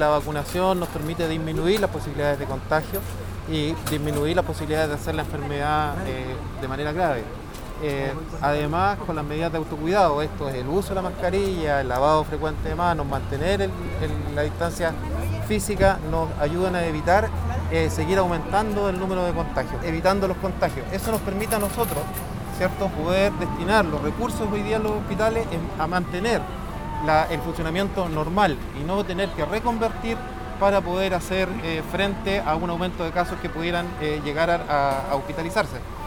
la vacunación nos permite disminuir las posibilidades de contagio y disminuir las posibilidades de hacer la enfermedad de manera grave. Además, con las medidas de autocuidado, esto es el uso de la mascarilla, el lavado frecuente de manos, mantener la distancia física, nos ayudan a evitar seguir aumentando el número de contagios, evitando los contagios. Eso nos permite a nosotros, ¿cierto?, poder destinar los recursos hoy día en los hospitales a mantener el funcionamiento normal y no tener que reconvertir para poder hacer frente a un aumento de casos que pudieran llegar a hospitalizarse.